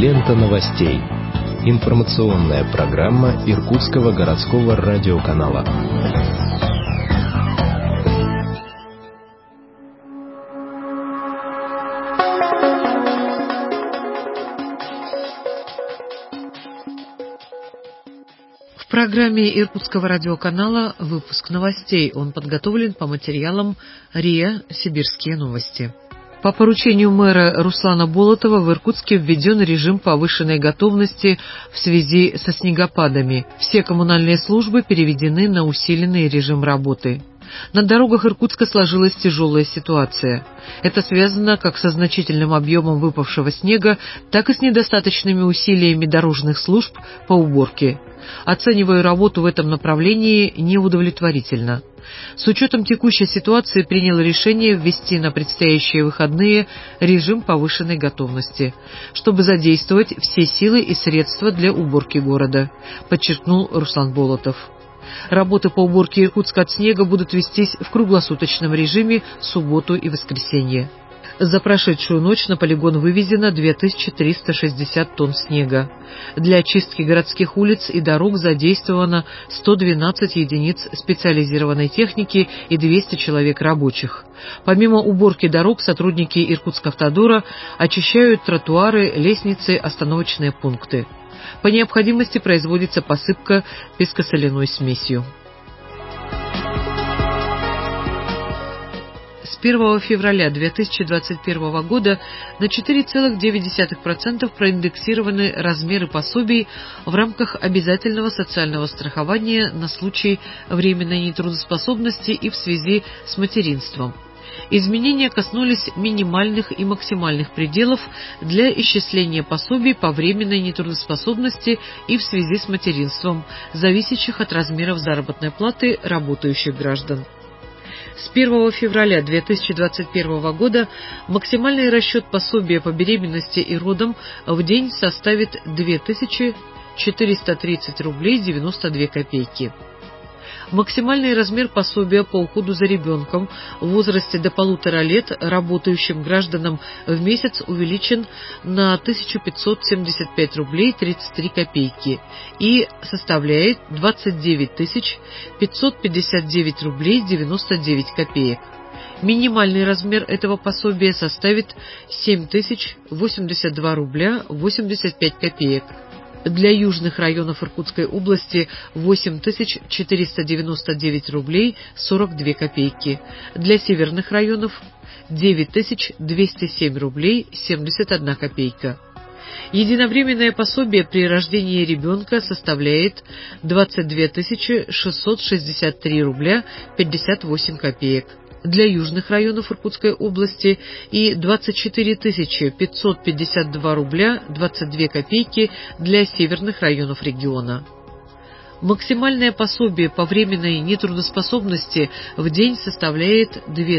Лента новостей. Информационная программа Иркутского городского радиоканала. В программе Иркутского радиоканала выпуск новостей. Он подготовлен по материалам РИА «Сибирские новости». По поручению мэра Руслана Болотова в Иркутске введен режим повышенной готовности в связи со снегопадами. Все коммунальные службы переведены на усиленный режим работы. На дорогах Иркутска сложилась тяжелая ситуация. Это связано как со значительным объемом выпавшего снега, так и с недостаточными усилиями дорожных служб по уборке. Оцениваю работу в этом направлении неудовлетворительно. С учетом текущей ситуации принял решение ввести на предстоящие выходные режим повышенной готовности, чтобы задействовать все силы и средства для уборки города, подчеркнул Руслан Болотов. Работы по уборке Иркутска от снега будут вестись в круглосуточном режиме в субботу и воскресенье. За прошедшую ночь на полигон вывезено 2360 тонн снега. Для очистки городских улиц и дорог задействовано 112 единиц специализированной техники и 200 человек рабочих. Помимо уборки дорог, сотрудники Иркутскавтодора очищают тротуары, лестницы, остановочные пункты. По необходимости производится посыпка пескосоляной смесью. С 1 февраля 2021 года на 4,9% проиндексированы размеры пособий в рамках обязательного социального страхования на случай временной нетрудоспособности и в связи с материнством. Изменения коснулись минимальных и максимальных пределов для исчисления пособий по временной нетрудоспособности и в связи с материнством, зависящих от размеров заработной платы работающих граждан. С 1 февраля 2021 года максимальный расчет пособия по беременности и родам в день составит 2430 рублей 92 копейки. Максимальный размер пособия по уходу за ребенком в возрасте до 1,5 лет работающим гражданам в месяц увеличен на 1575 рублей 33 копейки и составляет 29 559 рублей 99 копеек. Минимальный размер этого пособия составит 7082 рубля 85 копеек. Для южных районов Иркутской области 8499 рублей 42 копейки. Для северных районов 9207 рублей 71 копейка. Единовременное пособие при рождении ребенка составляет 22 663 рубля 58 копеек. Для южных районов Иркутской области и 24 552 рубля 22 копейки для северных районов региона. Максимальное пособие по временной нетрудоспособности в день составляет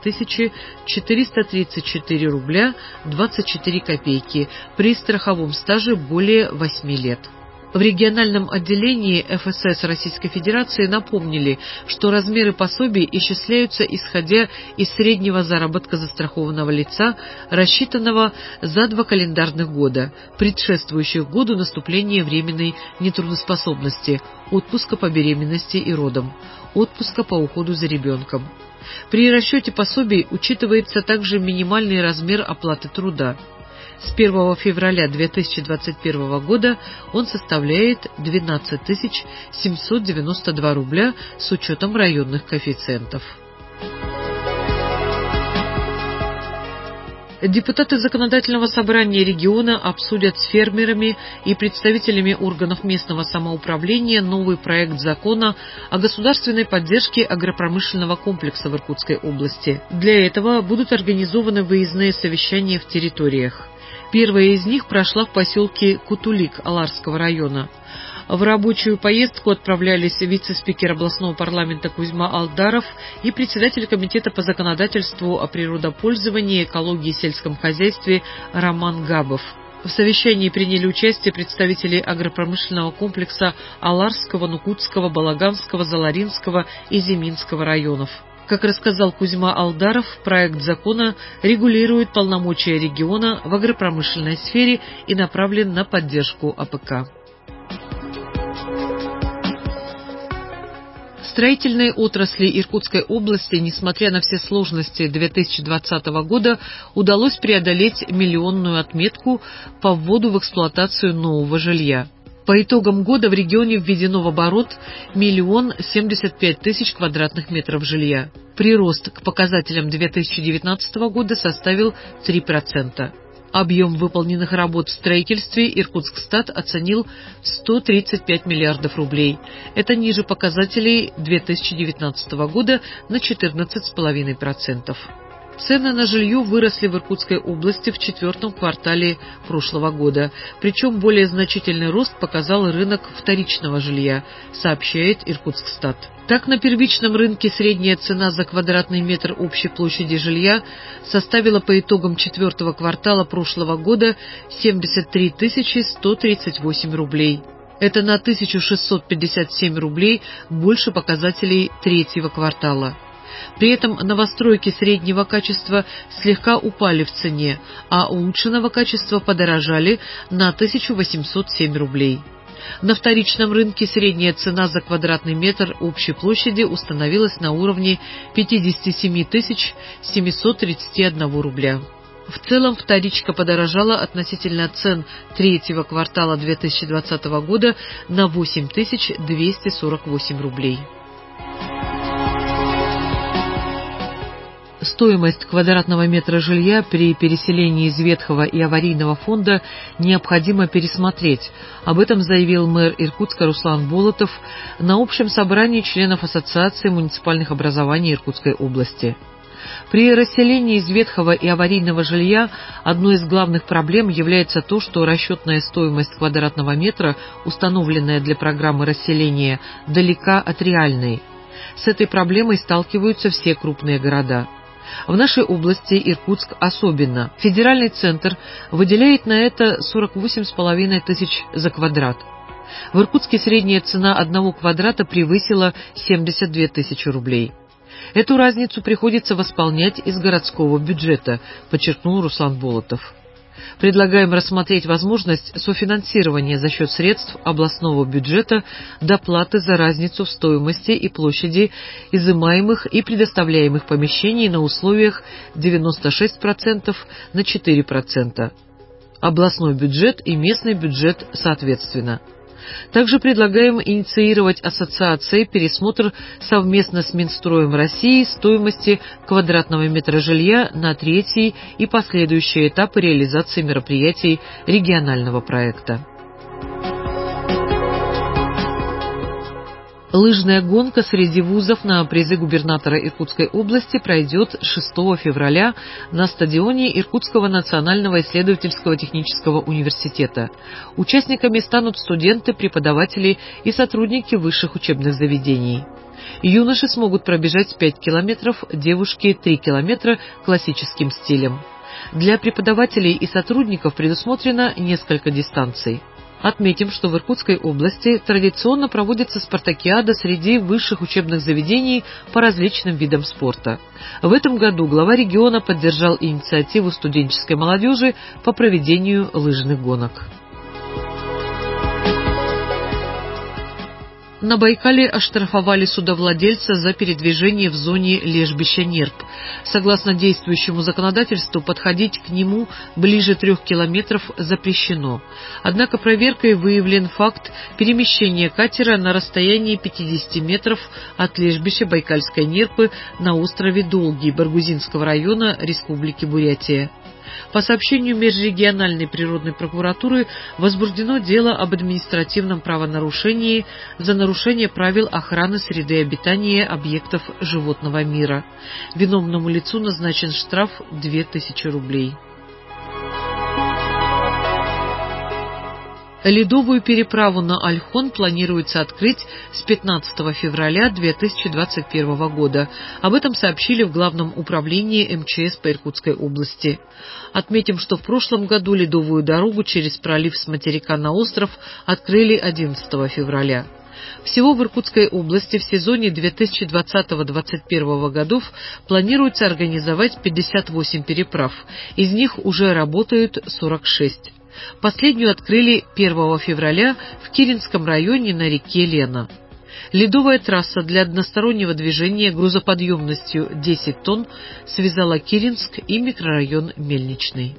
2434 рубля 24 копейки при страховом стаже более 8 лет. В региональном отделении ФСС Российской Федерации напомнили, что размеры пособий исчисляются исходя из среднего заработка застрахованного лица, рассчитанного за 2 календарных года, предшествующих году наступления временной нетрудоспособности, отпуска по беременности и родам, отпуска по уходу за ребенком. При расчете пособий учитывается также минимальный размер оплаты труда. С 1 февраля 2021 года он составляет 12 792 рубля с учетом районных коэффициентов. Депутаты Законодательного собрания региона обсудят с фермерами и представителями органов местного самоуправления новый проект закона о государственной поддержке агропромышленного комплекса в Иркутской области. Для этого будут организованы выездные совещания в территориях. Первая из них прошла в поселке Кутулик Аларского района. В рабочую поездку отправлялись вице-спикер областного парламента Кузьма Алдаров и председатель комитета по законодательству о природопользовании, экологии и сельском хозяйстве Роман Габов. В совещании приняли участие представители агропромышленного комплекса Аларского, Нукутского, Балаганского, Заларинского и Зиминского районов. Как рассказал Кузьма Алдаров, проект закона регулирует полномочия региона в агропромышленной сфере и направлен на поддержку АПК. Строительной отрасли Иркутской области, несмотря на все сложности 2020 года, удалось преодолеть миллионную отметку по вводу в эксплуатацию нового жилья. По итогам года в регионе введено в оборот 1 075 000 квадратных метров жилья. Прирост к показателям 2019 года составил 3%. Объем выполненных работ в строительстве Иркутскстат оценил в 135 миллиардов рублей. Это ниже показателей 2019 года на 14,5%. Цены на жилье выросли в Иркутской области в четвертом квартале прошлого года, причем более значительный рост показал рынок вторичного жилья, сообщает Иркутскстат. Так, на первичном рынке средняя цена за квадратный метр общей площади жилья составила по итогам четвертого квартала прошлого года 73 138 рублей. Это на 1657 рублей больше показателей третьего квартала. При этом новостройки среднего качества слегка упали в цене, а улучшенного качества подорожали на 1807 рублей. На вторичном рынке средняя цена за квадратный метр общей площади установилась на уровне 57 731 рубля. В целом вторичка подорожала относительно цен третьего квартала 2020 года на 8 248 рублей. Стоимость квадратного метра жилья при переселении из ветхого и аварийного фонда необходимо пересмотреть. Об этом заявил мэр Иркутска Руслан Болотов на общем собрании членов Ассоциации муниципальных образований Иркутской области. При расселении из ветхого и аварийного жилья одной из главных проблем является то, что расчетная стоимость квадратного метра, установленная для программы расселения, далека от реальной. С этой проблемой сталкиваются все крупные города. В нашей области, Иркутск особенно, федеральный центр выделяет на это 48,5 тысяч за квадрат. В Иркутске средняя цена одного квадрата превысила 72 тысячи рублей. Эту разницу приходится восполнять из городского бюджета, подчеркнул Руслан Болотов. Предлагаем рассмотреть возможность софинансирования за счет средств областного бюджета доплаты за разницу в стоимости и площади изымаемых и предоставляемых помещений на условиях 96% на 4%. Областной бюджет и местный бюджет соответственно. Также предлагаем инициировать ассоциацией пересмотр совместно с Минстроем России стоимости квадратного метра жилья на третий и последующие этапы реализации мероприятий регионального проекта. Лыжная гонка среди вузов на призы губернатора Иркутской области пройдет 6 февраля на стадионе Иркутского национального исследовательского технического университета. Участниками станут студенты, преподаватели и сотрудники высших учебных заведений. Юноши смогут пробежать 5 километров, девушки 3 километра классическим стилем. Для преподавателей и сотрудников предусмотрено несколько дистанций. Отметим, что в Иркутской области традиционно проводится спартакиада среди высших учебных заведений по различным видам спорта. В этом году глава региона поддержал инициативу студенческой молодежи по проведению лыжных гонок. На Байкале оштрафовали судовладельца за передвижение в зоне лежбища нерп. Согласно действующему законодательству, подходить к нему ближе 3 километров запрещено. Однако проверкой выявлен факт перемещения катера на расстоянии 50 метров от лежбища Байкальской нерпы на острове Долгий Баргузинского района Республики Бурятия. По сообщению Межрегиональной природной прокуратуры возбуждено дело об административном правонарушении за нарушение правил охраны среды обитания объектов животного мира. Виновному лицу назначен штраф 2000 рублей. Ледовую переправу на Ольхон планируется открыть с 15 февраля 2021 года. Об этом сообщили в Главном управлении МЧС по Иркутской области. Отметим, что в прошлом году ледовую дорогу через пролив с материка на остров открыли 11 февраля. Всего в Иркутской области в сезоне 2020-2021 годов планируется организовать 58 переправ, из них уже работают 46. Последнюю открыли 1 февраля в Киринском районе на реке Лена. Ледовая трасса для одностороннего движения грузоподъемностью 10 тонн связала Киринск и микрорайон Мельничный.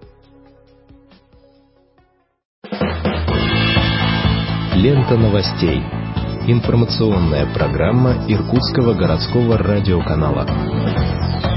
Лента новостей. Информационная программа Иркутского городского радиоканала.